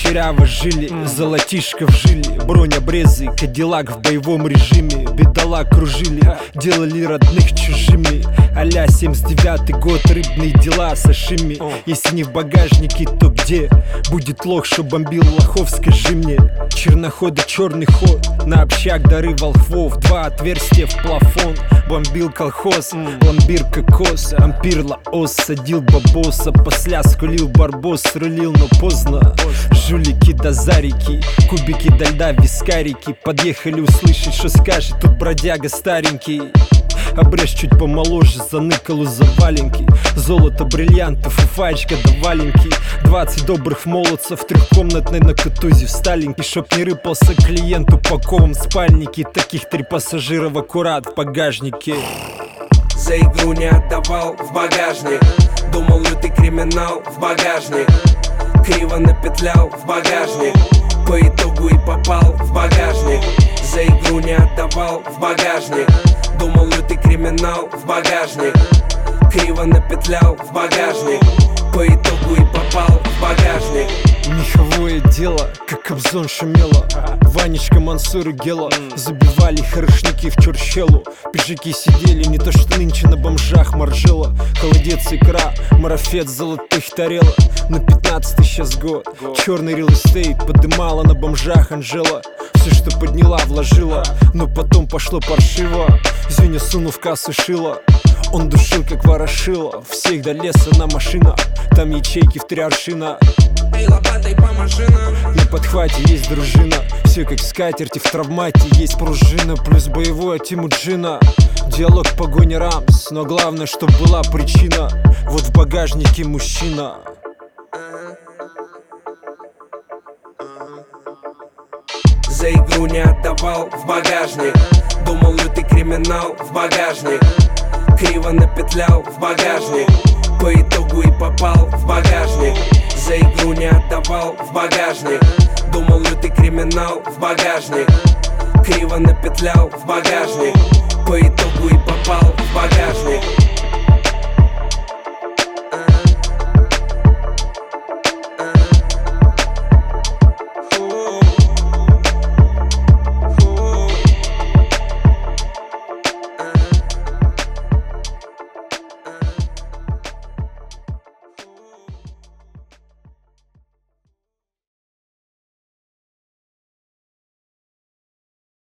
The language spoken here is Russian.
дыряво жили, золотишко в жиле, бронеобрезы, кадиллак в боевом режиме. Бедолаг кружили, делали родных чужими. А-ля 79-й год, рыбные дела, сашими. Если не в багажнике, то где? Будет лох, что бомбил лохов, скажи мне. Черноходы, черный ход, на общак дары волхвов. 2 отверстия в плафон, бомбил колхоз. Ламбир кокос, ампир лаос, садил бабоса. Посля скулил барбос, рулил, но поздно. Жулики до зарики, кубики до льда, вискарики. Подъехали услышать, что скажет тут бродяга старенький. Обрежь чуть помоложе, заныкалу за валенки. Золото, бриллиантов и фаечка до валенки. 20 добрых молодцев, трехкомнатной на кутузе в Сталинке. Чтоб не рыпался клиент упакован в спальнике. Таких 3 пассажира в аккурат в багажнике. За игру не отдавал в багажник. Думал, лютый криминал в багажник. Криво напетлял в багажник. По итогу и попал в багажник. За игру не отдавал в багажник. Думал, лютый криминал в багажник. Криво напетлял в багажник. По итогу и попал в багажник. Меховое дело, как Кобзон шумело. Ванечка, Мансур и Гела забивали хорошники в чурчелу. Пиджаки сидели, не то что нынче на бомжах Маржела. Холодец, икра, марафет, золотых тарелок. На 15-й сейчас год, черный real estate подымала на бомжах Анжела. Все, что подняла, вложила, но потом пошло паршиво. Зюня, сунув в кассу, шила. Он душил, как ворошила. Всех до леса на машинах, там ячейки в 3 аршина. Эй, лопатой по машинам. На подхвате есть дружина. Все как скатерти, в травмате есть пружина. Плюс боевой от Тимуджина. Диалог в погоне Рамс, но главное, чтоб была причина. Вот в багажнике мужчина. За игру не отдавал в багажник. Думал, лютый криминал в багажник. Криво напетлял в багажник. По итогу и попал в багажник. За игру не отдавал в багажник. Думал, лютый криминал в багажник. Криво напетлял в багажник. По итогу и попал в багажник.